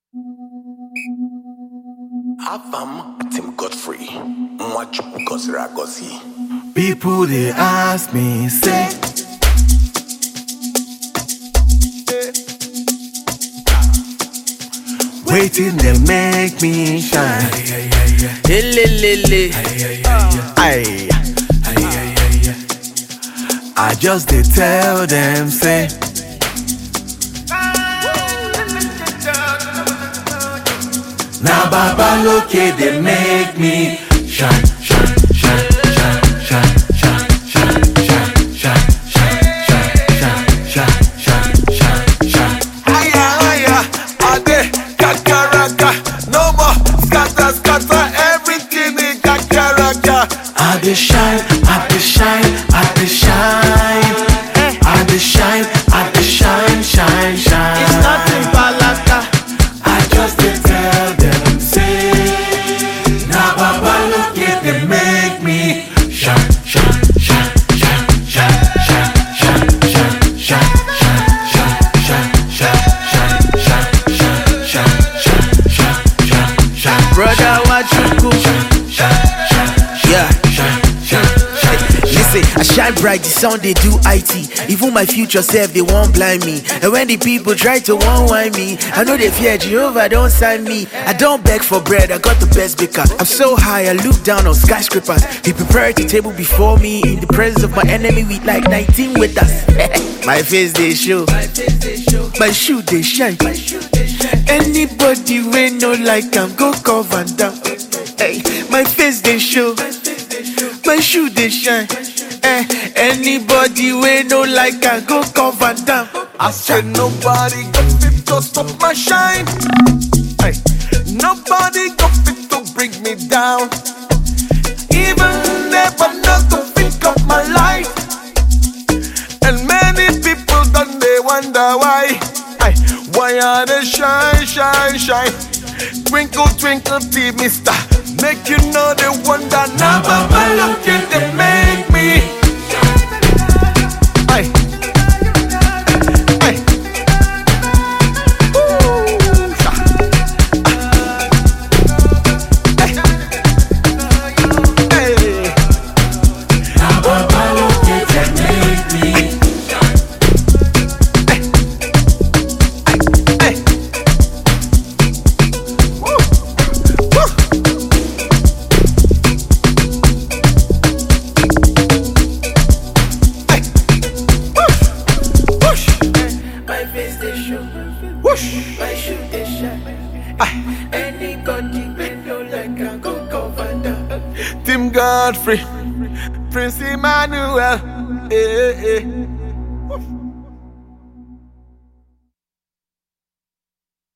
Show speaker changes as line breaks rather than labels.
Avam Tim Godfrey, Mwachu Gosiragosi.
People they ask me, say, waiting they make me shine. Aye. I just they tell them, say, now Baba look it, they make me shine, shine, shine, shine, shine, shine, shine, shine, shine, shine, shine, shine, shine, shine. Aya, aya, ade, kakaraka, no more scatter, scatter, everything in kakaraka. I dey shine, I dey shine, I dey shine, I dey shine, I dey shine, shine, shine.
It's nothing but laka.
I just dey tell them, say, now Baba look it, they make me shine, shine, shine, shine, shine, shine, shine, shine, shine, shine, shine, shine, shine, shine, shine, shine, shine, shine, shine.
Brother, what you cook? Yeah. Listen, I shine bright, the sound they do IT. Even my future self, they won't blind me. And when the people try to one me, I know they fear Jehovah, don't sign me. I don't beg for bread, I got the best baker. I'm so high, I look down on skyscrapers. He prepared the table before me in the presence of my enemy with like 19 with us. My face they show, my shoe they shine. Anybody we no like I'm go cover down. Hey, my face they show, my shoe they shine. Anybody we no like I go cover down.
I said nobody got fit to stop my shine. Hey, nobody got fit to bring me down. Even never not to think of my life. And many people done they wonder why. Hey, why are they shine, shine, shine? Twinkle, twinkle, tea, mister. Make you know they wonder. Now Baba look at they make me. Hey. Hey. Ooh. Hey. Hey. Now Baba look at they make me. Hey. Hey. Hey. Woo. Woo.
My face they show,
Whoosh.
my shoe they shine. Anybody we no like I go cover down.
Tim Godfrey, Prince Emmanuel, eh, eh.